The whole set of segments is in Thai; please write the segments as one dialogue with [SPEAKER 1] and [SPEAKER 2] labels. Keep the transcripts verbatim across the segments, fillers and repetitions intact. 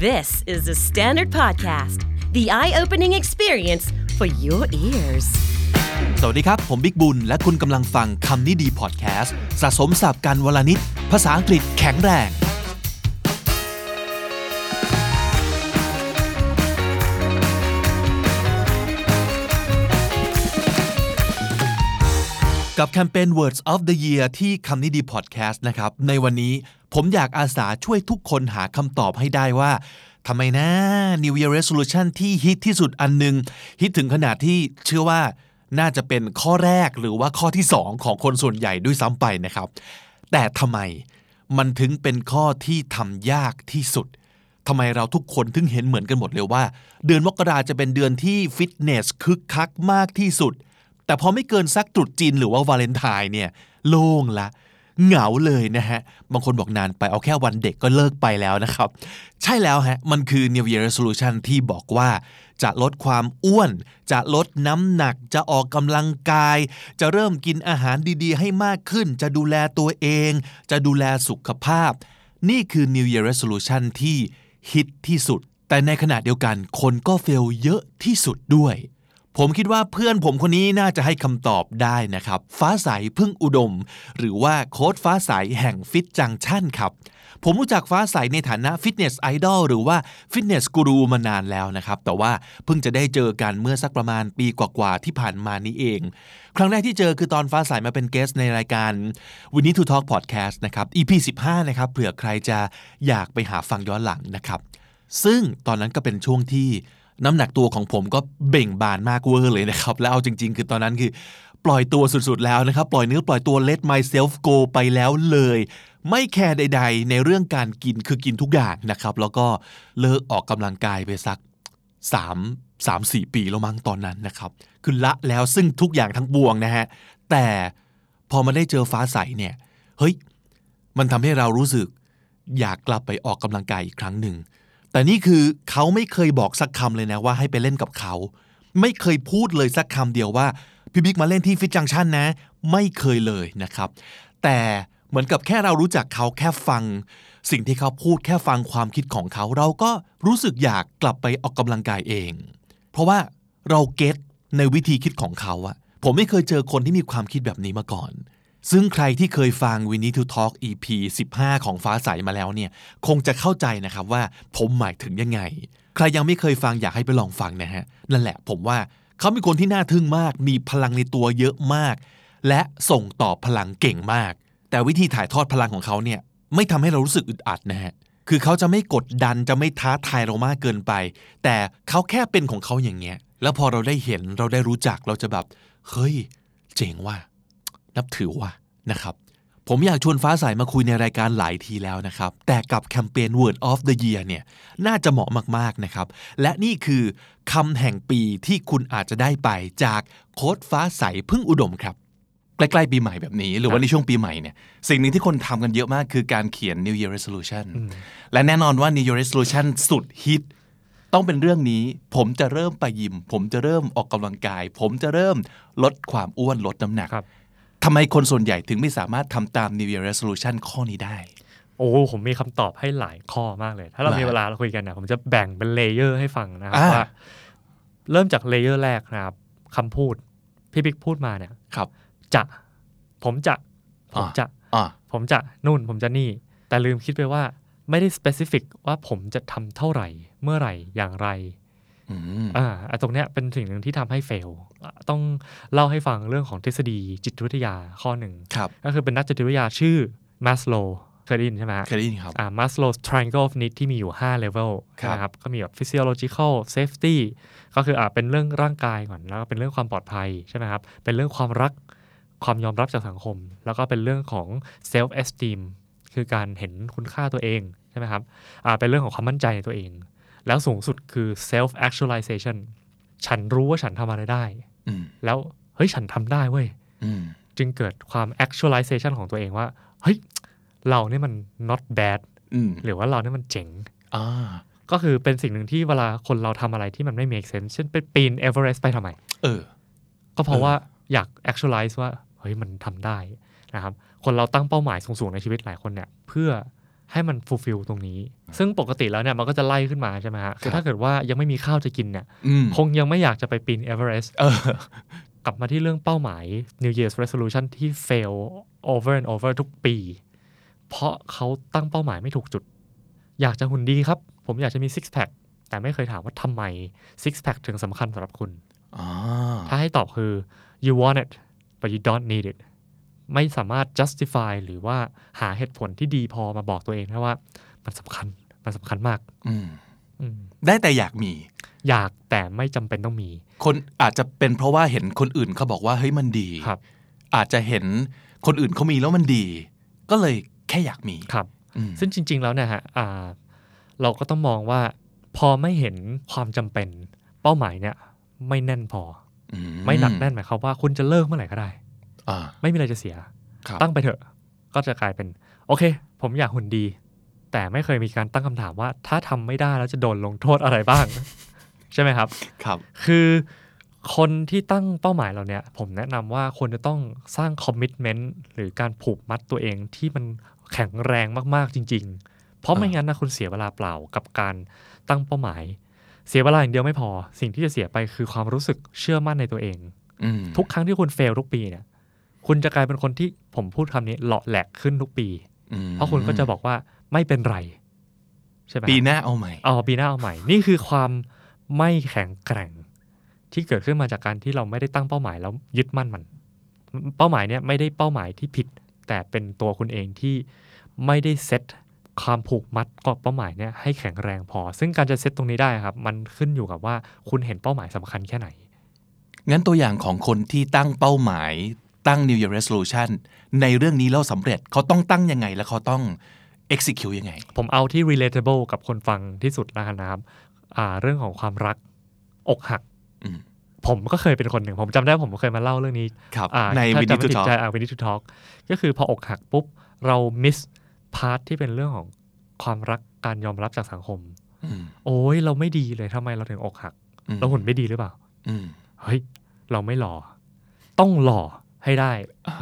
[SPEAKER 1] This is the Standard Podcast, the eye-opening experience for your ears.
[SPEAKER 2] สวัสดีครับผมบิ๊กบุญและคุณกำลังฟังคำนี้ดีพอดแคสต์สะสมศัพท์กันวลนิดภาษาอังกฤษแข็งแรงกับแคมเปญ Words of the Year ที่คำนี้ดีพอดแคสต์นะครับในวันนี้ผมอยากอาสาช่วยทุกคนหาคำตอบให้ได้ว่าทำไมนะ New Year Resolution ที่ฮิตที่สุดอันนึงฮิตถึงขนาดที่เชื่อว่าน่าจะเป็นข้อแรกหรือว่าข้อที่สองของคนส่วนใหญ่ด้วยซ้ำไปนะครับแต่ทำไมมันถึงเป็นข้อที่ทำยากที่สุดทำไมเราทุกคนถึงเห็นเหมือนกันหมดเลยว่าเดือนมกราจะเป็นเดือนที่ฟิตเนสคึกคักมากที่สุดแต่พอไม่เกินสักตรุษจีนหรือว่าวาเลนไทน์เนี่ยโล่งละเหงาเลยนะฮะบางคนบอกนานไปเอาแค่วันเด็กก็เลิกไปแล้วนะครับใช่แล้วฮะมันคือ New Year Resolution ที่บอกว่าจะลดความอ้วนจะลดน้ำหนักจะออกกำลังกายจะเริ่มกินอาหารดีๆให้มากขึ้นจะดูแลตัวเองจะดูแลสุขภาพนี่คือ New Year Resolution ที่ฮิตที่สุดแต่ในขณะเดียวกันคนก็เฟลเยอะที่สุดด้วยผมคิดว่าเพื่อนผมคนนี้น่าจะให้คำตอบได้นะครับฟ้าใสพึ่งอุดมหรือว่าโค้ชฟ้าใสแห่งฟิตจังชั่นครับผมรู้จักฟ้าใสในฐานะฟิตเนสไอดอลหรือว่าฟิตเนสกูรูมานานแล้วนะครับแต่ว่าเพิ่งจะได้เจอกันเมื่อสักประมาณปีกว่าๆที่ผ่านมานี้เองครั้งแรกที่เจอคือตอนฟ้าใสมาเป็นเกสต์ในรายการ We Need to Talk Podcast นะครับ อี พี สิบห้านะครับเผื่อใครจะอยากไปหาฟังย้อนหลังนะครับซึ่งตอนนั้นก็เป็นช่วงที่น้ำหนักตัวของผมก็เบ่งบานมากเวอร์เลยนะครับแล้วเอาจริงๆคือตอนนั้นคือปล่อยตัวสุดๆแล้วนะครับปล่อยเนื้อปล่อยตัว let myself go ไปแล้วเลยไม่แคร์ใดๆในเรื่องการกินคือกินทุกอย่างนะครับแล้วก็เลิกออกกำลังกายไปสักสาม สาม สี่ปีแล้วมั้งตอนนั้นนะครับคือละแล้วซึ่งทุกอย่างทั้งปวงนะฮะแต่พอมาได้เจอฟ้าใสเนี่ยเฮ้ยมันทำให้เรารู้สึกอยากกลับไปออกกำลังกายอีกครั้งหนึ่งแต่นี่คือเขาไม่เคยบอกสักคำเลยนะว่าให้ไปเล่นกับเขาไม่เคยพูดเลยสักคำเดียวว่าพี่บิ๊กมาเล่นที่ฟิตจังชั่นนะไม่เคยเลยนะครับแต่เหมือนกับแค่เรารู้จักเขาแค่ฟังสิ่งที่เขาพูดแค่ฟังความคิดของเขาเราก็รู้สึกอยากกลับไปออกกำลังกายเองเพราะว่าเราเก็ตในวิธีคิดของเขาอะผมไม่เคยเจอคนที่มีความคิดแบบนี้มาก่อนซึ่งใครที่เคยฟัง We Need to Talk อี พี สิบห้าของฟ้าใสมาแล้วเนี่ยคงจะเข้าใจนะครับว่าผมหมายถึงยังไงใครยังไม่เคยฟังอยากให้ไปลองฟังนะฮะนั่นแหละผมว่าเขาเป็นคนที่น่าทึ่งมากมีพลังในตัวเยอะมากและส่งต่อพลังเก่งมากแต่วิธีถ่ายทอดพลังของเขาเนี่ยไม่ทำให้เรารู้สึกอึดอัดนะฮะคือเขาจะไม่กดดันจะไม่ท้าทายเรามากเกินไปแต่เขาแค่เป็นของเขาอย่างเงี้ยแล้วพอเราได้เห็นเราได้รู้จักเราจะแบบเฮ้ยเจ๋งว่ะนับถือว่ะนะครับผมอยากชวนฟ้าใสมาคุยในรายการหลายทีแล้วนะครับแต่กับแคมเปญ Word of the Year เนี่ยน่าจะเหมาะมากๆนะครับและนี่คือคำแห่งปีที่คุณอาจจะได้ไปจากโค้ชฟ้าใสพึ่งอุดมครับใกล้ๆปีใหม่แบบนี้หรือว่าในช่วงปีใหม่เนี่ยสิ่งหนึ่งที่คนทำกันเยอะมากคือการเขียน New Year Resolution และแน่นอนว่า New Year Resolution สุดฮิตต้องเป็นเรื่องนี้ผมจะเริ่มไปยิมผมจะเริ่มออกกำลังกายผมจะเริ่มลดความอ้วนลดน้ำหนักทำไมคนส่วนใหญ่ถึงไม่สามารถทำตาม New Year Resolution ข้อนี้ได้
[SPEAKER 3] โอ้ผมมีคำตอบให้หลายข้อมากเลยถ้าเรามีเวลาเราคุยกันนะผมจะแบ่งเป็นเลเยอร์ให้ฟังนะครับว่าเริ่มจากเลเยอร์แรกนะครับคำพูดพี่บิ๊กพูดมาเนี่ยจะผมจะผมจะผมจะนู่นผมจะนี่แต่ลืมคิดไปว่าไม่ได้ specific ว่าผมจะทำเท่าไหร่เมื่อไหร่อย่างไรอ่าตรงเนี้ยเป็นสิ่งหนึ่งที่ทำให้เฟลต้องเล่าให้ฟังเรื่องของทฤษฎีจิตวิทยาข้อหนึ่งก็คือเป็นนักจิตวิทยาชื่อมัสโลว์เคยได้ยินใช่ไหม
[SPEAKER 2] เคยได้ยินครับ
[SPEAKER 3] อ่า Maslow's Triangle of Needs ที่มีอยู่ห้า level นะครับก็มีแบบ physiological safety ก็คืออ่าเป็นเรื่องร่างกายก่อนแล้วก็เป็นเรื่องความปลอดภัยใช่ไหมครับเป็นเรื่องความรักความยอมรับจากสังคมแล้วก็เป็นเรื่องของ self esteem คือการเห็นคุณค่าตัวเองใช่ไหมครับอ่าเป็นเรื่องของความมั่นใจในตัวเองแล้วสูงสุดคือ self actualization ฉันรู้ว่าฉันทำอะไรได้แล้วเฮ้ยฉันทำได้เว้ยจึงเกิดความ actualization ของตัวเองว่าเฮ้ยเราเนี่ยมัน not bad หรือว่าเราเนี่ยมันเจ๋งก็คือเป็นสิ่งหนึ่งที่เวลาคนเราทำอะไรที่มันไม่ make sense เช่นไปปีน Everest ไปทำไมเออก็เพราะว่าอยาก actualize ว่าเฮ้ยมันทำได้นะครับคนเราตั้งเป้าหมายสูงๆในชีวิตหลายคนเนี่ยเพื่อให้มัน fulfill ตรงนี้ซึ่งปกติแล้วเนี่ยมันก็จะไล่ขึ้นมาใช่ไหมฮะคือถ้าเกิดว่ายังไม่มีข้าวจะกินเนี่ยคงยังไม่อยากจะไปปีนเอเวอเรสต์กลับมาที่เรื่องเป้าหมาย New Year's Resolution ที่ fail over and over ทุกปีเพราะเขาตั้งเป้าหมายไม่ถูกจุดอยากจะหุ่นดีครับผมอยากจะมี six pack แต่ไม่เคยถามว่าทำไม six pack ถึงสำคัญสำหรับคุณถ้าให้ตอบคือ you want it but you don't need it ไม่สามารถ justify หรือว่าหาเหตุผลที่ดีพอมาบอกตัวเองได้ว่ามันสำคัญมันสำคัญมาก
[SPEAKER 2] ได้แต่อยากมี
[SPEAKER 3] อยากแต่ไม่จำเป็นต้องมี
[SPEAKER 2] คนอาจจะเป็นเพราะว่าเห็นคนอื่นเขาบอกว่าเฮ้ยมันดีอาจจะเห็นคนอื่นเขามีแล้วมันดีก็เลยแค่อยากมี
[SPEAKER 3] ครับซึ่งจริงๆแล้วเนี่ยฮะเราก็ต้องมองว่าพอไม่เห็นความจำเป็นเป้าหมายเนี่ยไม่แน่นพอไม่หนักแน่นหมายความว่าคุณจะเลิกเมื่อไหร่ก็ได้ไม่มีอะไรจะเสียตั้งไปเถอะก็จะกลายเป็นโอเคผมอยากหุ่นดีแต่ไม่เคยมีการตั้งคำถามว่าถ้าทำไม่ได้แล้วจะโดนลงโทษอะไรบ้าง ใช่ไหมครับ
[SPEAKER 2] ครับ
[SPEAKER 3] คือคนที่ตั้งเป้าหมายเราเนี่ยผมแนะนำว่าควรจะต้องสร้างคอมมิตเมนต์หรือการผูกมัดตัวเองที่มันแข็งแรงมากๆจริงๆเพราะไม่งั้นนะคุณเสียเวลาเปล่ากับการตั้งเป้าหมายเสียเวลาอย่างเดียวไม่พอสิ่งที่จะเสียไปคือความรู้สึกเชื่อมั่นในตัวเองทุกครั้งที่คุณเฟลทุกปีเนี่ยคุณจะกลายเป็นคนที่ผมพูดคำนี้เลาะแหลกขึ้นทุกปีเพราะคุณก็จะบอกว่าไม่เป็นไรใช่ไหม
[SPEAKER 2] ปีหน้าเอาใหม่
[SPEAKER 3] อ๋อปีหน้าเอาใหม่นี่คือความไม่แข็งแกร่งที่เกิดขึ้นมาจากการที่เราไม่ได้ตั้งเป้าหมายแล้วยึดมั่นมันเป้าหมายเนี่ยไม่ได้เป้าหมายที่ผิดแต่เป็นตัวคุณเองที่ไม่ได้เซตความผูกมัดกับเป้าหมายเนี่ยให้แข็งแรงพอซึ่งการจะเซตตรงนี้ได้ครับมันขึ้นอยู่กับว่าคุณเห็นเป้าหมายสำคัญแค่ไหน
[SPEAKER 2] งั้นตัวอย่างของคนที่ตั้งเป้าหมายตั้ง New Year Resolution ในเรื่องนี้แล้วสำเร็จเขาต้องตั้งยังไงและเขาต้อง execute ยังไง
[SPEAKER 3] ผมเอาที่ relatable กับคนฟังที่สุดแล้วกันนะครับอ่าเรื่องของความรักอกหักผมก็เคยเป็นคนหนึ่งผมจำได้ผมเคยมาเล่าเรื่องนี้
[SPEAKER 2] ใน We Need to Talk
[SPEAKER 3] We Need to Talk ก็คือพออกหักปุ๊บเรา miss พาร์ทที่เป็นเรื่องของความรักการยอมรับจากสังคมโอ้ยเราไม่ดีเลยทำไมเราถึงอกหักเราหุ่นไม่ดีหรือเปล่าเฮ้ยเราไม่หล่อต้องหล่อให้ได้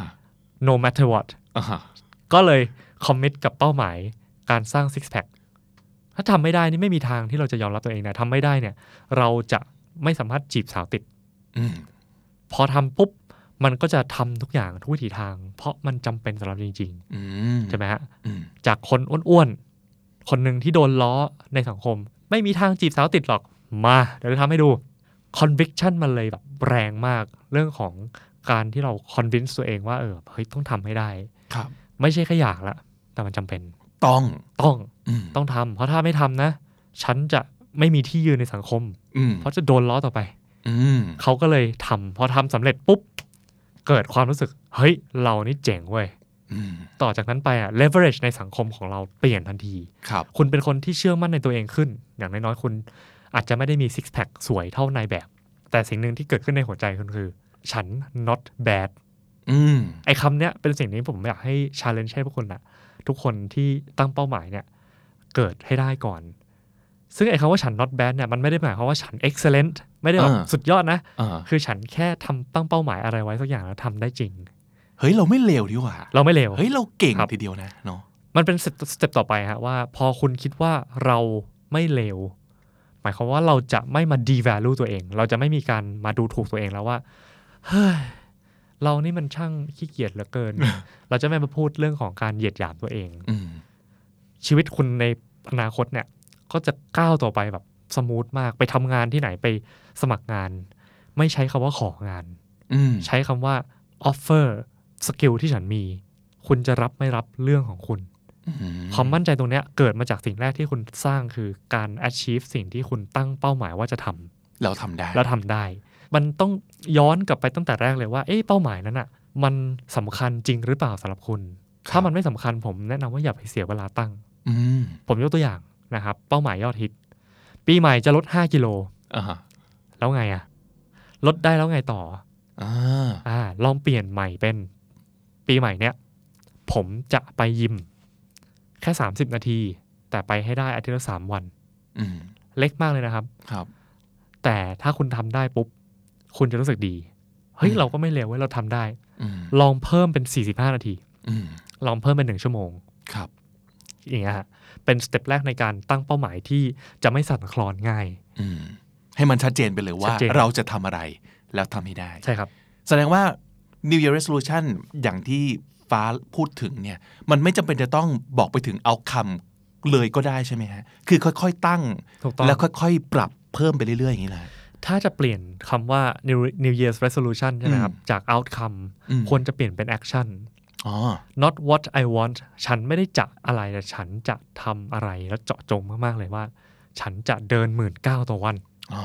[SPEAKER 3] no matter what ก็เลยคอมมิตกับเป้าหมายการสร้าง six pack ถ้าทำไม่ได้นี่ไม่มีทางที่เราจะยอมรับตัวเองนะทำไม่ได้เนี่ยเราจะไม่สามารถจีบสาวติดพอทำปุ๊บมันก็จะทำทุกอย่างทุกวิถีทางเพราะมันจำเป็นสำหรับจริงๆใช่ไหมฮะจากคนอ้วนๆคนหนึ่งที่โดนล้อในสังคมไม่มีทางจีบสาวติดหรอกมาเดี๋ยวจะทำให้ดู conviction มันเลยแบบแรงมากเรื่องของการที่เรา convince ตัวเองว่าเออเฮ้ยต้องทำให้ได้ไม่ใช่แค่อยากละแต่มันจำเป็น
[SPEAKER 2] ต้อง
[SPEAKER 3] ต้องต้องทำเพราะถ้าไม่ทำนะฉันจะไม่มีที่ยืนในสังคมเพราะจะโดนล้อต่อไปเขาก็เลยทำพอทำสำเร็จปุ๊บเกิดความรู้สึกเฮ้ยเรานี่เจ๋งเว้ยต่อจากนั้นไปอะ leverage ในสังคมของเราเปลี่ยนทันทีคุณเป็นคนที่เชื่อมั่นในตัวเองขึ้นอย่างน้อยๆคุณอาจจะไม่ได้มี six pack สวยเท่านายแบบแต่สิ่งหนึ่งที่เกิดขึ้นในหัวใจคุณคือฉัน not bad ไอ้คำเนี้ยเป็นสิ่งนี้ผมอยากให้ challenge ให้พวกคุณนะทุกคนที่ตั้งเป้าหมายเนี่ยเกิดให้ได้ก่อนซึ่งไอ้คำว่าฉัน not bad เนี่ยมันไม่ได้หมายความว่าฉัน excellent ไม่ได้แบบสุดยอดนะคือฉันแค่ทำตั้งเป้าหมายอะไรไว้สักอย่างแล้วทำได้จริง
[SPEAKER 2] เฮ้ยเราไม่เลวดีกว่า
[SPEAKER 3] เราไม่เลว
[SPEAKER 2] เฮ้ยเราเก่งทีเดียวนะเนาะ
[SPEAKER 3] มันเป็นสเต็ปต่อไปฮะว่าพอคุณคิดว่าเราไม่เลวหมายความว่าเราจะไม่มา devalue ตัวเองเราจะไม่มีการมาดูถูกตัวเองแล้วว่าเฮ้ยเรานี่มันช่างขี้เกียจเหลือเกิน เราจะไม่มาพูดเรื่องของการเหยียดหยามตัวเองชีวิตคุณในอนาคตเนี่ยก็จะก้าวต่อไปแบบสมูทมากไปทำงานที่ไหนไปสมัครงานไม่ใช้คำว่าของานใช้คำว่า offer สกิลที่ฉันมีคุณจะรับไม่รับเรื่องของคุณความมั่นใจตรงนี้เกิดมาจากสิ่งแรกที่คุณสร้างคือการ achieve สิ่งที่คุณตั้งเป้าหมายว่าจะท
[SPEAKER 2] ำเราทำได้
[SPEAKER 3] แล้วทำได้มันต้องย้อนกลับไปตั้งแต่แรกเลยว่าเอ๊ะเป้าหมายนั้นอ่ะมันสำคัญจริงหรือเปล่าสำหรับคุณถ้ามันไม่สำคัญผมแนะนำว่าอย่าไปเสียเวลาตั้งผมยกตัวอย่างนะครับเป้าหมายยอดฮิตปีใหม่จะลดห้ากิโลแล้วไงอ่ะลดได้แล้วไงต่ออ่าลองเปลี่ยนใหม่เป็นปีใหม่เนี้ยผมจะไปยิมแค่สามสิบนาทีแต่ไปให้ได้อาทิตย์ละสามวันเล็กมากเลยนะครับ
[SPEAKER 2] ครับ
[SPEAKER 3] แต่ถ้าคุณทำได้ปุ๊บคุณจะรู้สึกดีเฮ้ยเราก็ไม่เลวเว้ยเราทำได้ลองเพิ่มเป็นสี่สิบห้านาทีลองเพิ่มเป็นหนึ่งชั่วโมง
[SPEAKER 2] ครับ
[SPEAKER 3] อย่างเงี้ยฮะเป็นสเต็ปแรกในการตั้งเป้าหมายที่จะไม่สั่นคลอนง่าย
[SPEAKER 2] ให้มันชัดเจนไปเลยว่าเราจะทำอะไรแล้วทำให้ได้
[SPEAKER 3] ใช่ครับ
[SPEAKER 2] แสดงว่า New Year Resolution อย่างที่ฟ้าพูดถึงเนี่ยมันไม่จำเป็นจะต้องบอกไปถึง outcome เลยก็ได้ใช่ไหมฮะคือค่อยๆตั้งแล้วค่อยๆปรับเพิ่มไปเรื่อยๆอย่างนี้แหละ
[SPEAKER 3] ถ้าจะเปลี่ยนคำว่า New New Year's Resolution ใช่ไหมครับจาก outcome ควรจะเปลี่ยนเป็น action not what I want ฉันไม่ได้จะอะไรแต่ฉันจะทำอะไรแล้วเจาะจงมากๆเลยว่าฉันจะเดินหมื่นเก้าต่อวัน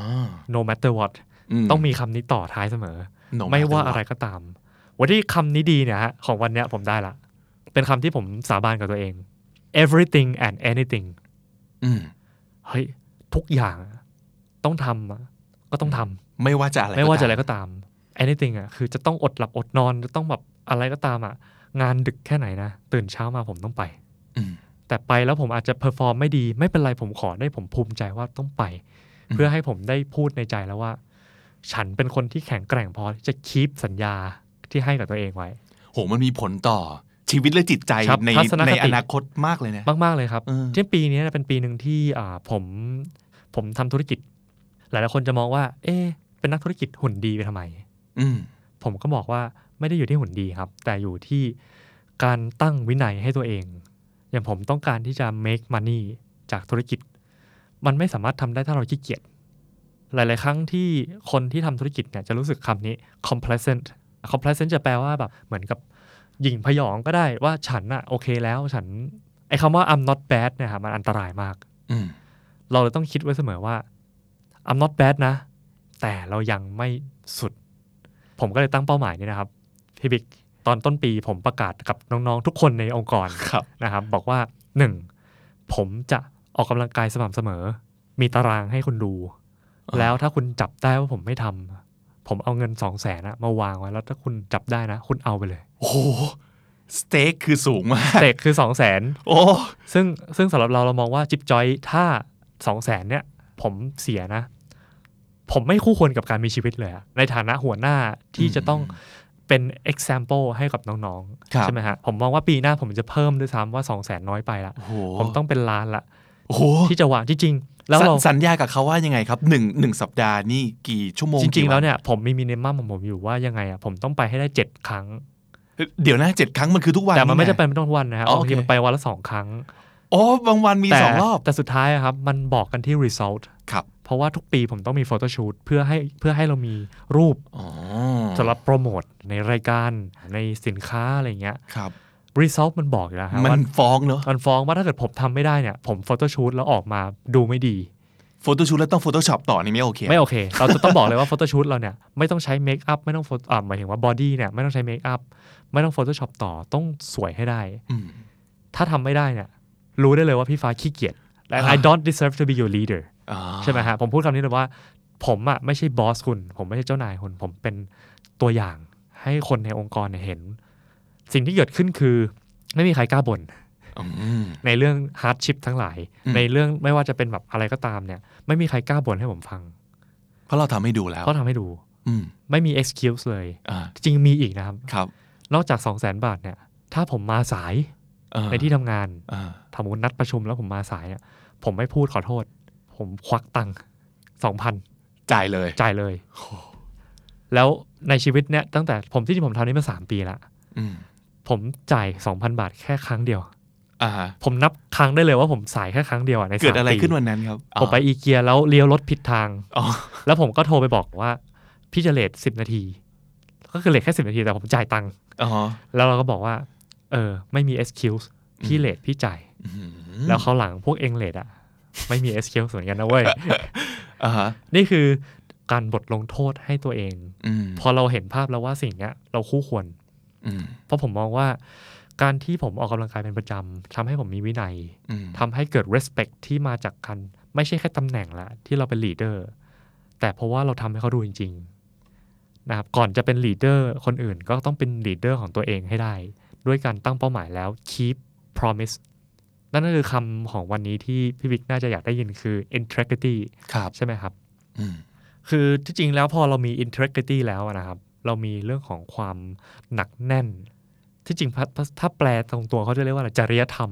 [SPEAKER 3] no matter what ต้องมีคำนี้ต่อท้ายเสมอ no ไม่ว่าอะไรก็ตามวันที่คำนี้ดีเนี่ยฮะของวันเนี้ยผมได้ละเป็นคำที่ผมสาบานกับตัวเอง everything and anything เฮ้ยทุกอย่างต้องทำก็ต้องทำ
[SPEAKER 2] ไม่ว่าจะอะไร
[SPEAKER 3] ไม่ว่าจะอะไรก็ตาม anything อ่ะคือจะต้องอดหลับอดนอนจะต้องแบบอะไรก็ตามอ่ะงานดึกแค่ไหนนะตื่นเช้ามาผมต้องไปแต่ไปแล้วผมอาจจะเพอร์ฟอร์มไม่ดีไม่เป็นไรผมขอได้ผมภูมิใจว่าต้องไปเพื่อให้ผมได้พูดในใจแล้วว่าฉันเป็นคนที่แข็งแกร่งพอที่จะคีปสัญญาที่ให้กับตัวเองไว้
[SPEAKER 2] โหมันมีผลต่อชีวิตและจิตใจในในอนาคตมากเลยนะ
[SPEAKER 3] มากๆเลยครับที่ปีนี้เป็นปีนึงที่ผมผมทำธุรกิจหลายๆคนจะมองว่าเอ๊ะเป็นนักธุรกิจหุ่นดีไปทำไมผมก็บอกว่าไม่ได้อยู่ที่หุ่นดีครับแต่อยู่ที่การตั้งวินัยให้ตัวเองอย่างผมต้องการที่จะ make money จากธุรกิจมันไม่สามารถทำได้ถ้าเราขี้เกียจหลายๆครั้งที่คนที่ทำธุรกิจเนี่ยจะรู้สึกคำนี้ complacent complacent จะแปลว่าแบบเหมือนกับหยิ่งพยองก็ได้ว่าฉันอะโอเคแล้วฉันไอ้คำว่า I'm not bad เนี่ยครับมันอันตรายมากเราเลยต้องคิดไว้เสมอว่า I'm not bad นะแต่เรายังไม่สุดผมก็เลยตั้งเป้าหมายนี้นะครับพี่บิ๊กตอนต้นปีผมประกาศกับน้องๆทุกคนในองค์กรนะครับบอกว่าหนึ่งผมจะออกกำลังกายสม่ำเสมอมีตารางให้คุณดูแล้วถ้าคุณจับได้ว่าผมไม่ทำผมเอาเงินสองแสนมาวางไว้แล้วถ้าคุณจับได้นะคุณเอาไปเลย
[SPEAKER 2] โอ้โหสเต็กคือสูงมาก
[SPEAKER 3] สเต็กคือสองแสนโอ้ซึ่งซึ่งสำหรับเราเรามองว่าจิ๊บจอยถ้าสองแสนเนี่ยผมเสียนะผมไม่คู่ควรกับการมีชีวิตเลยในฐานะหัวหน้าที่จะต้องเป็น example ให้กับน้องๆใช่ไหมฮะผมมองว่าปีหน้าผมจะเพิ่มด้วยซ้ำว่าสองแสนน้อยไปละผมต้องเป็นล้านละที่จะวางจริงๆแล้วเรา
[SPEAKER 2] สัญญากับเขาว่ายังไงครับหนึ่ง หนึ่งสัปดาห์นี่กี่ชั่วโมง
[SPEAKER 3] จริงๆแล้วเนี่ยผมมีมินิมัมของผมอยู่ว่ายังไงอ่ะผมต้องไปให้ได้เจ็ดครั้ง
[SPEAKER 2] เดี๋ยวนะเจ็ดครั้งมันคือทุกวัน
[SPEAKER 3] แต่มันไม่จะเป็นทุกวันนะครับบางทีมันไปวันละสองครั้ง
[SPEAKER 2] โอ้บางวันมีสองรอบ
[SPEAKER 3] แต่สุดท้ายครับมันบอกกันที่ result
[SPEAKER 2] ครับ
[SPEAKER 3] เพราะว่าทุกปีผมต้องมีโฟโต้ชูตเพื่อให้เพื่อให้เรามีรูปสำหรับโปรโมทในรายการในสินค้าอะไรเงี้ย
[SPEAKER 2] ครับ
[SPEAKER 3] result มันบอกอยู่แล้วครับ
[SPEAKER 2] มันฟ้องเนอะ
[SPEAKER 3] มันฟ้องว่าถ้าเกิดผมทำไม่ได้เนี่ยผมโฟโต้ชูตแล้วออกมาดูไม่ดี
[SPEAKER 2] โฟโต้ชูตแล้วต้องโฟโต้ช็อปต่อนี่ไม่โอเค
[SPEAKER 3] ไม่โอเคเราจะต้องบอกเลยว่าโฟโต้ชูตเราเนี่ยไม่ต้องใช้เมคอัพไม่ต้องอ่าหมายถึงว่าบอดี้เนี่ยไม่ต้องใช้เมคอัพไม่ต้องโฟโต้ช็อปต่อต้องสวยให้ได้ถ้าทำไม่ได้เนี่ยรู้ได้เลยว่าพี่ฟ้าขี้เกียจ I don't deserve to be your leader ใช่ไหมฮะผมพูดคำนี้เลยว่าผมอ่ะไม่ใช่บอสคุณผมไม่ใช่เจ้านายคุณผมเป็นตัวอย่างให้คนในองค์กรเห็นสิ่งที่เกิดขึ้นคือไม่มีใครกล้าบ่นในเรื่องฮาร์ดชิพทั้งหลายในเรื่องไม่ว่าจะเป็นแบบอะไรก็ตามเนี่ยไม่มีใครกล้าบ่นให้ผมฟัง
[SPEAKER 2] เพราะเราทำให้ดูแล้ว
[SPEAKER 3] เพราะทำให้ดูไม่มี excuse เลยจริงมีอีกนะครับ
[SPEAKER 2] ครับ
[SPEAKER 3] นอกจาก สองแสน บาทเนี่ยถ้าผมมาสายในที่ทำงานทำนัดประชุมแล้วผมมาสายเนี่ยผมไม่พูดขอโทษผมควักตังค์ สองพัน
[SPEAKER 2] จ่ายเลย
[SPEAKER 3] จ่ายเลยแล้วในชีวิตเนี่ยตั้งแต่ผมที่ผมทำนี้มาสามปีละผมจ่าย สองพัน บาทแค่ครั้งเดียวผมนับครั้งได้เลยว่าผมสายแค่ครั้งเดียวในสามปี
[SPEAKER 2] เกิดอะไรขึ้นวันนั้นครับ
[SPEAKER 3] ผมไปอีเกียแล้วเลี้ยวรถผิดทางแล้วผมก็โทรไปบอกว่าพี่จะเลทสิบนาทีก็คือเลทแค่สิบนาทีแต่ผมจ่ายตังค์แล้วเราก็บอกว่าเออไม่มี excuse พี่เลทพี่จ่ายแล้วเขาหลังพวกเองเลทอ่ะไม่มี excuse เหมือนกันนะเว้ยนี่คือการบทลงโทษให้ตัวเองพอเราเห็นภาพแล้วว่าสิ่งนี้เราคู่ควรเพราะผมมองว่าการที่ผมออกกำลังกายเป็นประจำทำให้ผมมีวินัยทำให้เกิด respect ที่มาจากการไม่ใช่แค่ตำแหน่งละที่เราเป็น leader แต่เพราะว่าเราทำให้เขาดูจริงๆนะครับก่อนจะเป็น leader คนอื่นก็ต้องเป็น leader ของตัวเองให้ได้ด้วยการตั้งเป้าหมายแล้ว keep promise นั่นก็คือคำของวันนี้ที่พี่บิ๊กน่าจะอยากได้ยินคือ integrity ใช่ไหมครับคือที่จริงแล้วพอเรามี integrity แล้วนะครับเรามีเรื่องของความหนักแน่นที่จริงถ้าแปลตรงตัวเขาจะเรียกว่าจริยธรรม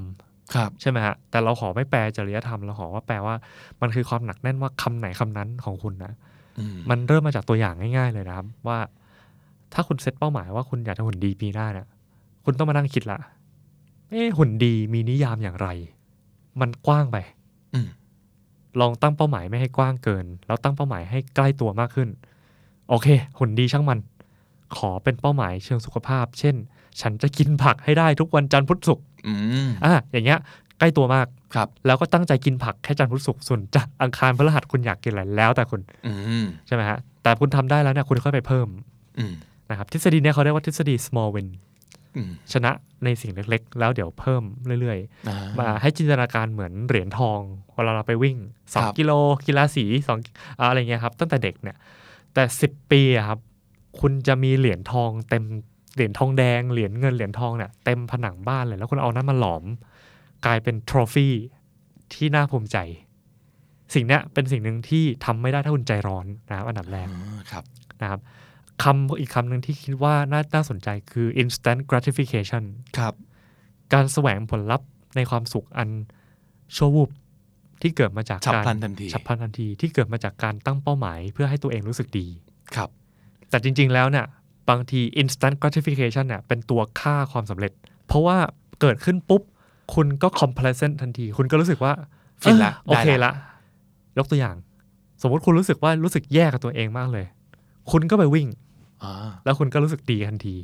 [SPEAKER 2] ครับ
[SPEAKER 3] ใช่ไหมฮะแต่เราขอไม่แปลจริยธรรมเราขอว่าแปลว่ามันคือความหนักแน่นว่าคำไหนคำนั้นของคุณนะมันเริ่มมาจากตัวอย่างง่ายๆเลยนะครับว่าถ้าคุณเซตเป้าหมายว่าคุณอยากจะหุ่นดีปีหน้าเนี่ยคุณต้องมานั่งคิดละเอ๊ะหุ่นดีมีนิยามอย่างไรมันกว้างไปลองตั้งเป้าหมายไม่ให้กว้างเกินแล้วตั้งเป้าหมายให้ใกล้ตัวมากขึ้นโอเคหุ่นดีช่างมันขอเป็นเป้าหมายเชิงสุขภาพเช่นฉันจะกินผักให้ได้ทุกวันจันทร์พุธศุกร์อ่ะอย่างเงี้ยใกล้ตัวมาก
[SPEAKER 2] ครับ
[SPEAKER 3] แล้วก็ตั้งใจกินผักแค่จันทร์พุธศุกร์ส่วนจันทร์อังคารพฤหัสคุณอยากกินอะไรแล้วแต่คุณใช่ไหมฮะแต่คุณทำได้แล้วเนี่ยคุณค่อยไปเพิ่มนะครับทฤษฎีเนี่ยเขาเรียกว่าทฤษฎี small win ชนะในสิ่งเล็กๆแล้วเดี๋ยวเพิ่มเรื่อยๆมาให้จินตนาการเหมือนเหรียญทองเวลาเราไปวิ่งสองกิโลกีฬาสีสองอะไรเงี้ยครับตั้งแต่เด็กเนี่ยแต่สิบปีอะครับคุณจะมีเหรียญทองเต็มเหรียญทองแดงเหรียญเงินเหรียญทองเนี่ยเต็มผนังบ้านเลยแล้วคุณเอานั้นมาหลอมกลายเป็นทรอฟี่ที่น่าภูมิใจสิ่งนี้เป็นสิ่งหนึ่งที่ทำไม่ได้ถ้าคุณใจร้อนนะครับอันดับแรกนะครับคำอีกคำหนึ่งที่คิดว่าน่าน่าสนใจคือ instant gratification
[SPEAKER 2] ครับ
[SPEAKER 3] การแสวงผลลัพธ์ในความสุขอันชั่ววูบที่เกิดมาจากการ
[SPEAKER 2] ฉับพลันทันที
[SPEAKER 3] ฉับพลันทันทีที่เกิดมาจากการตั้งเป้าหมายเพื่อให้ตัวเองรู้สึกดี
[SPEAKER 2] ครับ
[SPEAKER 3] แต่จริงๆแล้วเนี่ยบางที instant gratification เนี่ยเป็นตัวฆ่าความสำเร็จเพราะว่าเกิดขึ้นปุ๊บคุณก็ complacent ทันทีคุณก็รู้สึกว่า
[SPEAKER 2] ฟินละ
[SPEAKER 3] โอเคละยกตัวอย่างสมมติคุณรู้สึกว่ารู้สึกแย่กับตัวเองมากเลยคุณก็ไปวิ่งแล้วคุณก็รู้สึกดีทันที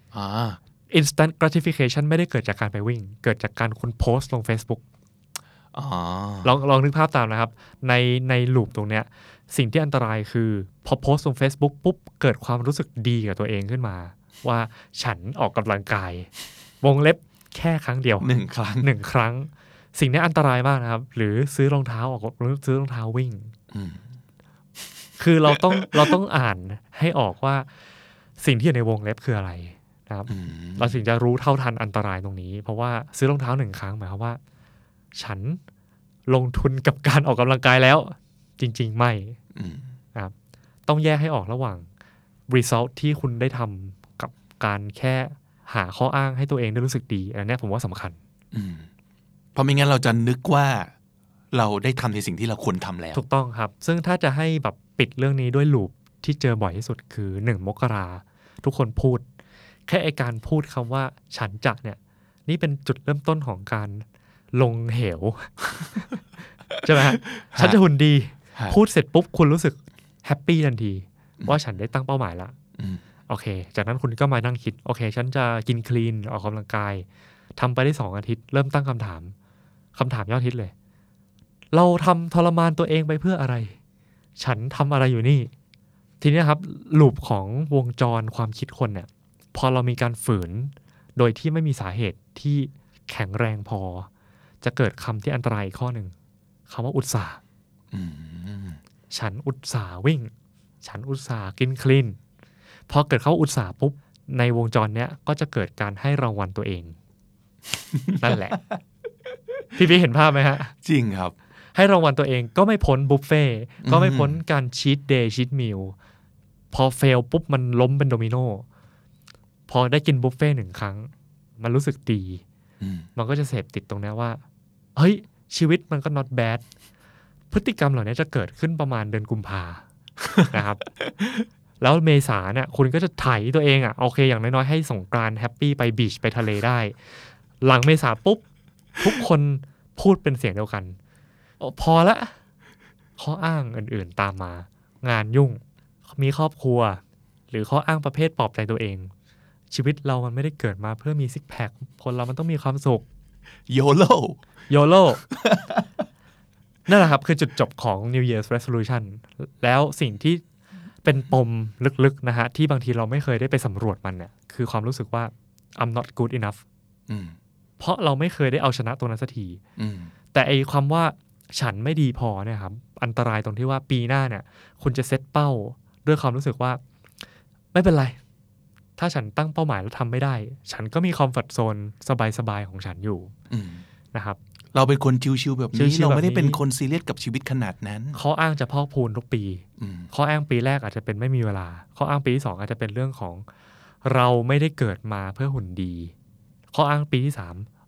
[SPEAKER 3] instant gratification ไม่ได้เกิดจากการไปวิ่งเกิดจากการคุณโพสต์ลง Facebook ลองลองนึกภาพตามนะครับในในลูปตรงเนี้ยสิ่งที่อันตรายคือพอโพสต์ลง Facebook ปุ๊บเกิดความรู้สึกดีกับตัวเองขึ้นมาว่าฉันออกกำลังกายวงเล็บแค่ครั้งเดียว
[SPEAKER 2] หนึ่งครั้ง
[SPEAKER 3] หนึ่งครั้งสิ่งนี้อันตรายมากนะครับหรือซื้อรองเท้าออกหรือซื้อรองเท้าวิ่งคือเราต้องเราต้องอ่านให้ออกว่าสิ่งที่อยู่ในวงเล็บคืออะไรนะครับเราถึงจะรู้เท่าทันอันตรายตรงนี้เพราะว่าซื้อรองเท้าหนึ่งครั้งหมายความว่าฉันลงทุนกับการออกกำลังกายแล้วจริงๆไม่นะครับต้องแยกให้ออกระหว่าง result ที่คุณได้ทำกับการแค่หาข้ออ้างให้ตัวเองได้รู้สึกดีอันนี้ผมว่าสำคัญ
[SPEAKER 2] เพราะไม่งั้นเราจะนึกว่าเราได้ทำในสิ่งที่เราควรทำแล้ว
[SPEAKER 3] ถูกต้องครับซึ่งถ้าจะให้แบบปิดเรื่องนี้ด้วยลูปที่เจอบ่อยที่สุดคือหนึ่งมกราทุกคนพูดแค่ไอการพูดคำว่าฉันจะเนี่ยนี่เป็นจุดเริ่มต้นของการลงเหว ใช่ไหมฮะฉันจะหุ่นดีพูดเสร็จปุ๊บคุณรู้สึกแฮปปี้ทันทีว่าฉันได้ตั้งเป้าหมายละโอเคจากนั้นคุณก็มานั่งคิดโอเคฉันจะกินคลีนออกกำลังกายทำไปได้สองอาทิตย์เริ่มตั้งคำถามคำถามยอดฮิตเลยเราทำทรมานตัวเองไปเพื่ออะไรฉันทำอะไรอยู่นี่ทีนี้ครับลูปของวงจรความคิดคนเนี่ยพอเรามีการฝืนโดยที่ไม่มีสาเหตุที่แข็งแรงพอจะเกิดคำที่อันตรายข้อหนึ่งคำว่าอุตส่าห์ฉันอุตส่าห์วิ่งฉันอุตส่าห์กินคลีนพอเกิดเขาอุตส่าห์ปุ๊บในวงจรเนี้ยก็จะเกิดการให้รางวัลตัวเอง นั่นแหละพี่พี่เห็นภาพไหมฮะ
[SPEAKER 2] จริงครับ
[SPEAKER 3] ให้รางวัลตัวเองก็ไม่พ้นบุฟเฟ่ก็ไม่พ้นการชีทเดย์ชีทมิลพอเฟลปุ๊บมันล้มเป็นโดมิโนพอได้กินบุฟเฟ่หนึ่งครั้งมันรู้สึกดีมันก็จะเสพติดตรงนี้ว่าเฮ้ยชีวิตมันก็ not bad พฤติกรรมเหล่านี้จะเกิดขึ้นประมาณเดือนกุมภานะครับแล้วเมษาเนี่ยคุณก็จะไถตัวเองอ่ะโอเคอย่างน้อยๆให้สงกรานต์แฮปปี้ไปบีชไปทะเลได้หลังเมษาปุ๊บทุกคนพูดเป็นเสียงเดียวกันพอละข้ออ้างอื่นๆตามมางานยุ่งมีครอบครัวหรือข้ออ้างประเภทปลอบใจตัวเองชีวิตเรามันไม่ได้เกิดมาเพื่อมีซิกแพคคนเรามันต้องมีความสุข
[SPEAKER 2] โยโล
[SPEAKER 3] โยโล นั่นแหละครับคือจุดจบของ New Year's Resolution แล้วสิ่งที่เป็นปมลึกๆนะฮะที่บางทีเราไม่เคยได้ไปสำรวจมันเนี่ยคือความรู้สึกว่า I'm not good enough เพราะเราไม่เคยได้เอาชนะตรงนั้นสักทีแต่ไอความว่าฉันไม่ดีพอเนี่ยครับอันตรายตรงที่ว่าปีหน้าเนี่ยคุณจะเซตเป้าด้วยความรู้สึกว่าไม่เป็นไรถ้าฉันตั้งเป้าหมายแล้วทำไม่ได้ฉันก็มีคอมฟอร์ตโซนสบายๆของฉันอยู่นะครับ
[SPEAKER 2] เราเป็นคนชิวๆแบบนี้เราไม่ได้เป็นคนซีเรียสกับชีวิตขนาดนั้น
[SPEAKER 3] ข้ออ้างจะพอกพูนทุกปีข้ออ้างปีแรกอาจจะเป็นไม่มีเวลาข้ออ้างปีที่สองอาจจะเป็นเรื่องของเราไม่ได้เกิดมาเพื่อหุ่นดีข้ออ้างปีที่สาม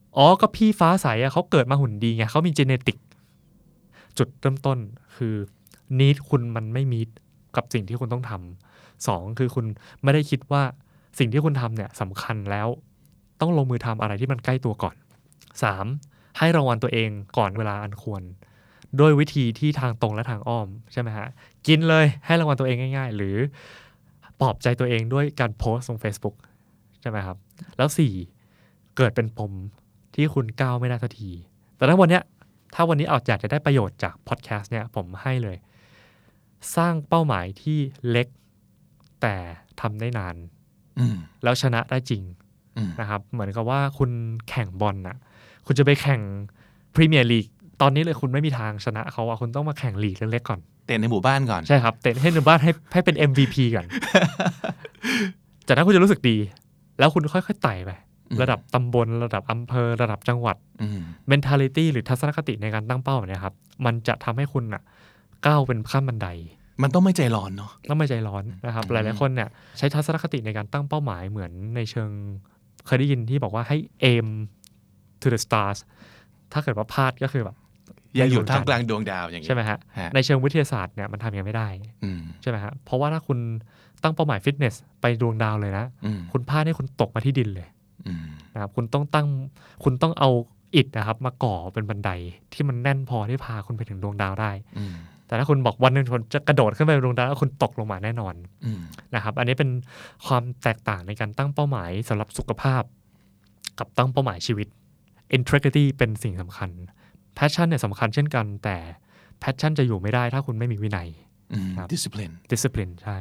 [SPEAKER 3] อ๋อก็พี่ฟ้าใสอ่ะเขาเกิดมาหุ่นดีไงเขามีเจเนติกจุดเริ่มต้นคือนีดคุณมันไม่มีกับสิ่งที่คุณต้องทำสองคือคุณไม่ได้คิดว่าสิ่งที่คุณทำเนี่ยสำคัญแล้วต้องลงมือทำอะไรที่มันใกล้ตัวก่อนสามให้รางวัลตัวเองก่อนเวลาอันควรโดยวิธีที่ทางตรงและทางอ้อมใช่ไหมฮะกินเลยให้รางวัลตัวเองง่ายๆหรือปลอบใจตัวเองด้วยการโพสต์ลง Facebook ใช่ไหมครับแล้วสี่เกิดเป็นปมที่คุณก้าวไม่ได้สักทีแต่ถ้าวันเนี้ยถ้าวันนี้เอาอยากจะได้ประโยชน์จากพอดแคสต์เนี่ยผมให้เลยสร้างเป้าหมายที่เล็กแต่ทำได้นานแล้วชนะได้จริงนะครับเหมือนกับว่าคุณแข่งบอลน่ะคุณจะไปแข่งพรีเมียร์ลีกตอนนี้เลยคุณไม่มีทางชนะเขาอะคุณต้องมาแข่งลีกเล็กๆก่อน
[SPEAKER 2] เตะในหมู่บ้านก่อน
[SPEAKER 3] ใช่ครับเตะให้ในหมู่บ้านให้ให้เป็น เอ็ม วี พี ก่อน จากนั้นคุณจะรู้สึกดีแล้วคุณค่อยๆไต่ไประดับตำบลระดับอำเภอระดับจังหวัด mentality หรือทัศนคติในการตั้งเป้าเนี่ยครับมันจะทำให้คุณอะก้าวเป็นขั้นบันได
[SPEAKER 2] มันต้องไม่ใจร้อนเนาะ
[SPEAKER 3] ต้องไม่ใจร้อนนะครับหลายๆคนเนี่ยใช้ทัศนคติในการตั้งเป้าหมายเหมือนในเชิงเคยได้ยินที่บอกว่าให้ aim to the stars ถ้าเกิดว่าพลาดก็คือแบบ
[SPEAKER 2] ยังอยู่ท่ามกลางดวงดาวอย่างนี้
[SPEAKER 3] ใช่ไหมฮะในเชิงวิทยาศาสตร์เนี่ยมันทำอย่างไม่ได้ใช่ไหมฮะเพราะว่าถ้าคุณตั้งเป้าหมายฟิตเนสไปดวงดาวเลยนะคุณพลาดให้คุณตกมาที่ดินเลยนะครับคุณต้องตั้งคุณต้องเอาอิฐนะครับมาก่อเป็นบันไดที่มันแน่นพอที่พาคุณไปถึงดวงดาวได้แต่ถ้าคุณบอกวันหนึ่งคุณจะกระโดดขึ้นไปดวงดาวแล้วคุณตกลงมาแน่นอนนะครับอันนี้เป็นความแตกต่างในการตั้งเป้าหมายสำหรับสุขภาพกับตั้งเป้าหมายชีวิต integrity เป็นสิ่งสำคัญ passion เนี่ยสำคัญเช่นกันแต่ passion จะอยู่ไม่ได้ถ้าคุณไม่มีวินัย
[SPEAKER 2] discipline
[SPEAKER 3] discipline ใช่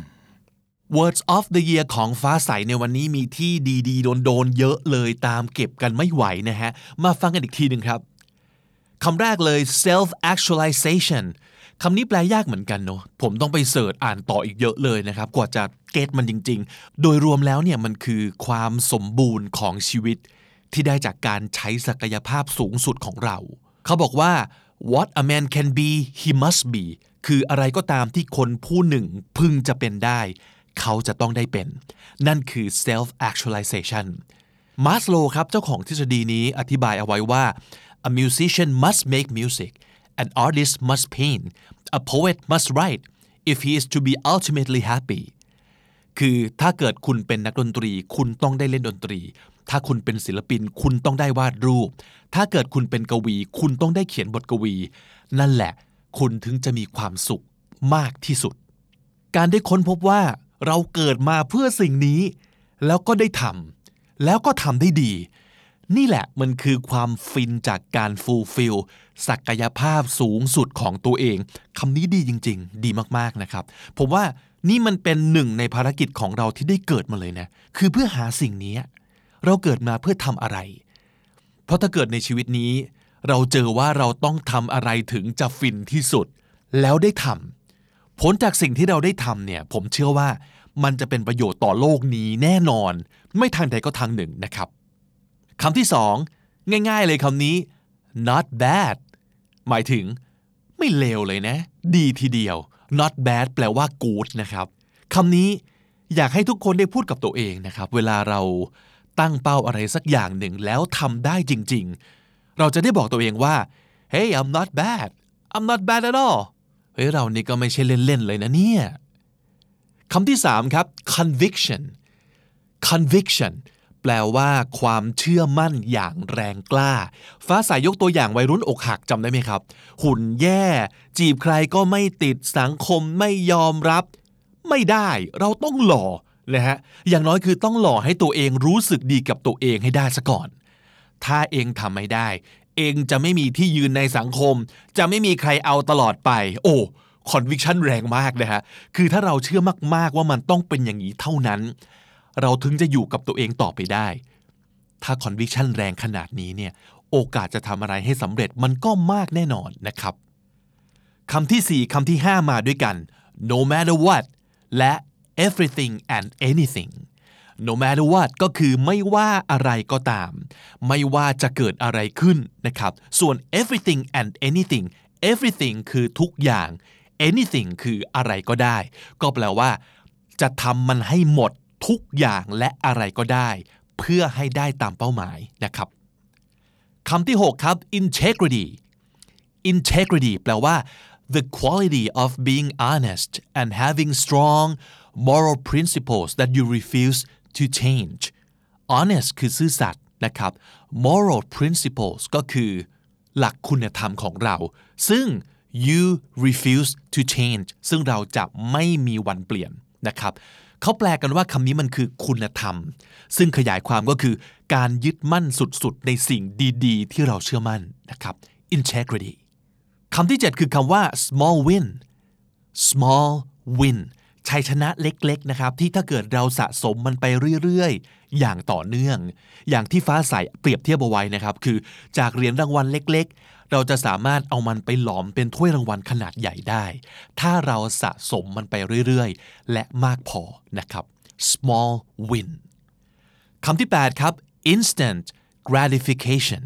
[SPEAKER 2] Words of the Year ของฟ้าใสในวันนี้มีที่ดีๆโดนๆเยอะเลยตามเก็บกันไม่ไหวนะฮะมาฟังกันอีกทีหนึ่งครับคำแรกเลย self actualization คำนี้แปลยากเหมือนกันเนาะผมต้องไปเสิร์ชอ่านต่ออีกเยอะเลยนะครับกว่าจะเก็ตมันจริงๆโดยรวมแล้วเนี่ยมันคือความสมบูรณ์ของชีวิตที่ได้จากการใช้ศักยภาพสูงสุดของเราเขาบอกว่า what a man can be he must be คืออะไรก็ตามที่คนผู้หนึ่งพึงจะเป็นได้เขาจะต้องได้เป็นนั่นคือ self actualization มาสโลว์ครับเจ้าของทฤษฎีนี้อธิบายเอาไว้ว่า a musician must make music an artist must paint a poet must write if he is to be ultimately happy คือถ้าเกิดคุณเป็นนักดนตรีคุณต้องได้เล่นดนตรีถ้าคุณเป็นศิลปินคุณต้องได้วาดรูปถ้าเกิดคุณเป็นกวีคุณต้องได้เขียนบทกวีนั่นแหละคุณถึงจะมีความสุขมากที่สุดการได้ค้นพบว่าเราเกิดมาเพื่อสิ่งนี้แล้วก็ได้ทำแล้วก็ทำได้ดีนี่แหละมันคือความฟินจากการฟูลฟิลศักยภาพสูงสุดของตัวเองคำนี้ดีจริงๆดีมากๆนะครับผมว่านี่มันเป็นหนึ่งในภารกิจของเราที่ได้เกิดมาเลยนะคือเพื่อหาสิ่งนี้เราเกิดมาเพื่อทำอะไรเพราะถ้าเกิดในชีวิตนี้เราเจอว่าเราต้องทำอะไรถึงจะฟินที่สุดแล้วได้ทำผลจากสิ่งที่เราได้ทำเนี่ยผมเชื่อว่ามันจะเป็นประโยชน์ต่อโลกนี้แน่นอนไม่ทางใดก็ทางหนึ่งนะครับคำที่สองง่ายๆเลยคำนี้ not bad หมายถึงไม่เลวเลยนะดีทีเดียว not bad แปลว่า good นะครับคำนี้อยากให้ทุกคนได้พูดกับตัวเองนะครับเวลาเราตั้งเป้าอะไรสักอย่างหนึ่งแล้วทำได้จริงๆเราจะได้บอกตัวเองว่า hey I'm not bad I'm not bad at all เฮ้ยเรานี่ก็ไม่ใช่เล่นๆเลยนะเนี่ยคำที่สามครับ conviction conviction แปลว่าความเชื่อมั่นอย่างแรงกล้าฟ้าใสยกตัวอย่างวัยรุ่นอกหักจำได้ไหมครับหุ่นแย่จีบใครก็ไม่ติดสังคมไม่ยอมรับไม่ได้เราต้องหล่อนะฮะอย่างน้อยคือต้องหล่อให้ตัวเองรู้สึกดีกับตัวเองให้ได้ซะก่อนถ้าเองทำไม่ได้เองจะไม่มีที่ยืนในสังคมจะไม่มีใครเอาตลอดไปโอ้conviction แรงมากนะฮะคือถ้าเราเชื่อมากๆว่ามันต้องเป็นอย่างนี้เท่านั้นเราถึงจะอยู่กับตัวเองต่อไปได้ถ้า conviction แรงขนาดนี้เนี่ยโอกาสจะทำอะไรให้สำเร็จมันก็มากแน่นอนนะครับคำที่สี่คำที่ห้ามาด้วยกัน no matter what และ everything and anything no matter what ก็คือไม่ว่าอะไรก็ตามไม่ว่าจะเกิดอะไรขึ้นนะครับส่วน everything and anything everything คือทุกอย่าง anything คืออะไรก็ได้ก็แปลว่าจะทำมันให้หมดทุกอย่างและอะไรก็ได้เพื่อให้ได้ตามเป้าหมายนะครับคำที่หกครับ integrity integrity แปลว่า the quality of being honest and having strong moral principles that you refuse to change honest คือซื่อสัตย์นะครับ moral principles ก็คือหลักคุณธรรมของเราซึ่ง you refuse to change ซึ่งเราจะไม่มีวันเปลี่ยนนะครับเขาแปลกันว่าคำนี้มันคือคุณธรรมซึ่งขยายความก็คือการยึดมั่นสุดๆในสิ่งดีๆที่เราเชื่อมั่นนะครับ integrity คำที่เจ็ดคือคำว่า small win small win ชัยชนะเล็กๆนะครับที่ถ้าเกิดเราสะสมมันไปเรื่อยๆอย่างต่อเนื่องอย่างที่ฟ้าใสเปรียบเทียบเอาไว้นะครับคือจากเหรียญรางวัลเล็กๆเราจะสามารถเอามันไปหลอมเป็นถ้วยรางวัลขนาดใหญ่ได้ถ้าเราสะสมมันไปเรื่อยๆและมากพอนะครับ small win คำที่แปดครับ instant gratification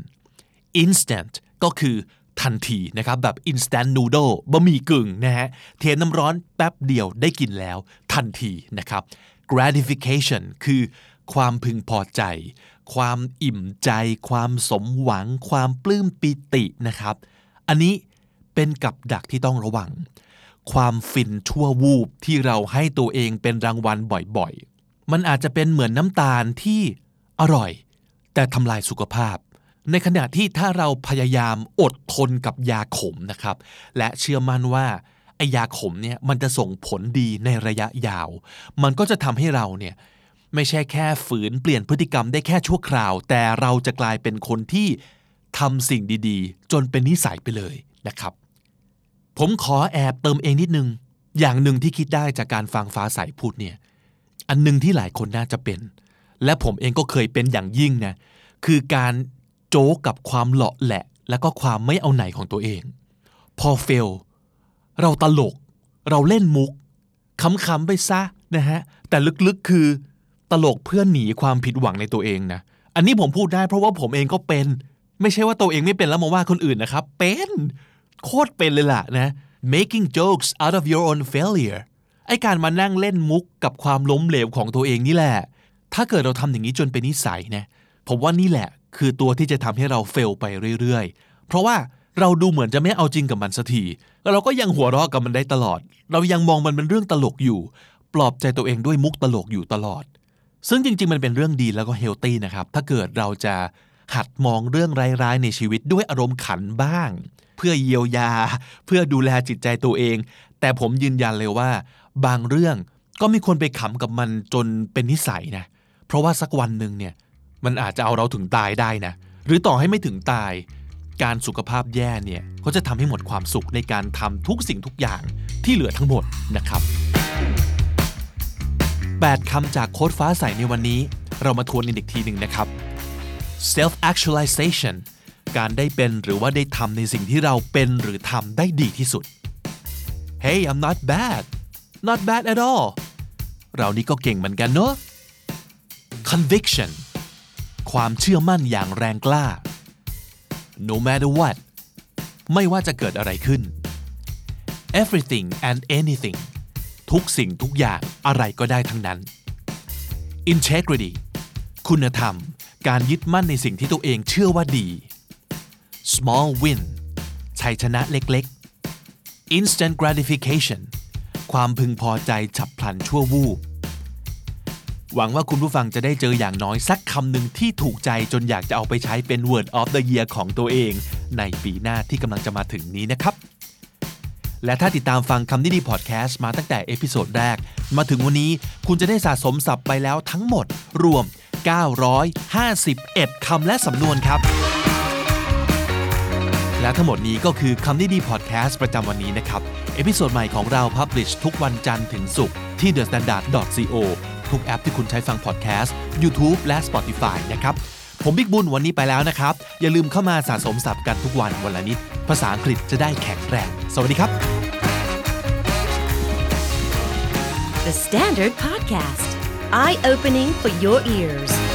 [SPEAKER 2] instant ก็คือทันทีนะครับแบบ instant noodle บะหมี่กึ่งนะฮะเทน้ำร้อนแป๊บเดียวได้กินแล้วทันทีนะครับ gratification คือความพึงพอใจความอิ่มใจความสมหวังความปลื้มปิตินะครับอันนี้เป็นกับดักที่ต้องระวังความฟินชั่ววูบที่เราให้ตัวเองเป็นรางวัลบ่อยๆมันอาจจะเป็นเหมือนน้ำตาลที่อร่อยแต่ทำลายสุขภาพในขณะที่ถ้าเราพยายามอดทนกับยาขมนะครับและเชื่อมั่นว่าไอ้ยาขมเนี่ยมันจะส่งผลดีในระยะยาวมันก็จะทำให้เราเนี่ยไม่ใช่แค่ฝืนเปลี่ยนพฤติกรรมได้แค่ชั่วคราวแต่เราจะกลายเป็นคนที่ทำสิ่งดีๆจนเป็นนิสัยไปเลยนะครับผมขอแอบเติมเองนิดนึงอย่างหนึ่งที่คิดได้จากการฟังฟ้าใสพูดเนี่ยอันนึงที่หลายคนน่าจะเป็นและผมเองก็เคยเป็นอย่างยิ่งนะคือการโจ๊กกับความเหลาะแหละแล้วก็ความไม่เอาไหนของตัวเองพอเฟลเราตลกเราเล่นมุกขำๆไปซะนะฮะแต่ลึกๆคือตลกเพื่อหนีความผิดหวังในตัวเองนะอันนี้ผมพูดได้เพราะว่าผมเองก็เป็นไม่ใช่ว่าตัวเองไม่เป็นแล้วมาว่าคนอื่นนะครับเป็นโคตรเป็นเลยล่ะนะ making jokes out of your own failure ไอ้การมานั่งเล่นมุกกับความล้มเหลวของตัวเองนี่แหละถ้าเกิดเราทำอย่างนี้จนเป็นนิสัยนะผมว่านี่แหละคือตัวที่จะทำให้เราเฟลไปเรื่อยๆเพราะว่าเราดูเหมือนจะไม่เอาจริงกับมันสักทีแล้วเราก็ยังหัวเราะกับมันได้ตลอดเรายังมองมันเป็นเรื่องตลกอยู่ปลอบใจตัวเองด้วยมุกตลกอยู่ตลอดซึ่งจริงๆมันเป็นเรื่องดีแล้วก็เฮลตี้นะครับถ้าเกิดเราจะหัดมองเรื่องร้ายๆในชีวิตด้วยอารมณ์ขันบ้างเพื่อเยียวยาเพื่อดูแลจิตใจตัวเองแต่ผมยืนยันเลยว่าบางเรื่องก็มีคนไปขำกับมันจนเป็นนิสัยนะเพราะว่าสักวันหนึ่งเนี่ยมันอาจจะเอาเราถึงตายได้นะหรือต่อให้ไม่ถึงตายการสุขภาพแย่เนี่ยก็จะทำให้หมดความสุขในการทำทุกสิ่งทุกอย่างที่เหลือทั้งหมดนะครับแปดคำจากโค้ดฟ้าใสในวันนี้เรามาทวนอีกทีหนึ่งนะครับ self actualization การได้เป็นหรือว่าได้ทำในสิ่งที่เราเป็นหรือทำได้ดีที่สุด Hey I'm not bad not bad at all เรานี่ก็เก่งเหมือนกันเนอะ conviction ความเชื่อมั่นอย่างแรงกล้า no matter what ไม่ว่าจะเกิดอะไรขึ้น everything and anything ทุกสิ่งทุกอย่างอะไรก็ได้ทั้งนั้น integrity คุณธรรมการยึดมั่นในสิ่งที่ตัวเองเชื่อว่าดี small win ชัยชนะเล็กๆ instant gratification ความพึงพอใจฉับพลันชั่ววูบหวังว่าคุณผู้ฟังจะได้เจออย่างน้อยสักคำหนึ่งที่ถูกใจจนอยากจะเอาไปใช้เป็น Word of the Year ของตัวเองในปีหน้าที่กำลังจะมาถึงนี้นะครับและถ้าติดตามฟังคำนี้ดีพอดแคสต์มาตั้งแต่เอพิโซดแรกมาถึงวันนี้คุณจะได้สะสมศัพท์ไปแล้วทั้งหมดรวมเก้าร้อยห้าสิบเอ็ดคำและสำนวนครับและทั้งหมดนี้ก็คือคำนี้ดีพอดแคสต์ประจำวันนี้นะครับเอพิโซดใหม่ของเราพับลิชทุกวันจันทร์ถึงศุกร์ที่ เดอะ สแตนดาร์ด ดอท ซี โอ ทุกแอปที่คุณใช้ฟังพอดแคสต์ YouTube และ Spotify นะครับผมบิ๊กบุญวันนี้ไปแล้วนะครับอย่าลืมเข้ามาสะสมศัพท์กันทุกวันวันละนิดภาษาอังกฤษจะได้แข็งแรงสวัสดีครับ
[SPEAKER 1] The Standard Podcast Eye Opening for Your Ears